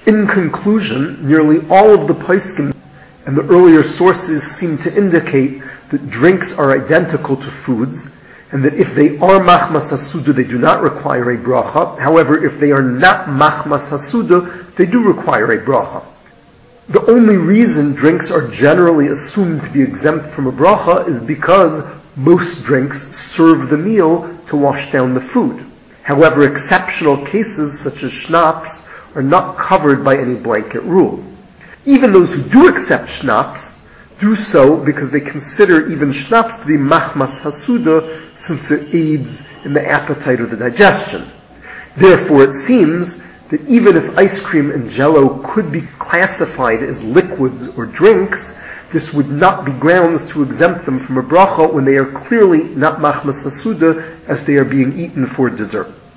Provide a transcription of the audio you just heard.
In conclusion, nearly all of the poskim and the earlier sources seem to indicate that drinks are identical to foods, and that if they are machmas hasuda, they do not require a bracha. However, if they are not machmas hasuda, they do require a bracha. The only reason drinks are generally assumed to be exempt from a bracha is because most drinks serve the meal to wash down the food. However, exceptional cases such as schnapps are not covered by any blanket rule. Even those who do accept schnapps do so because they consider even schnapps to be machmas hasuda, since it aids in the appetite or the digestion. Therefore, it seems that even if ice cream and jello could be classified as liquids or drinks, this would not be grounds to exempt them from a bracha when they are clearly not machmas hasuda, as they are being eaten for dessert.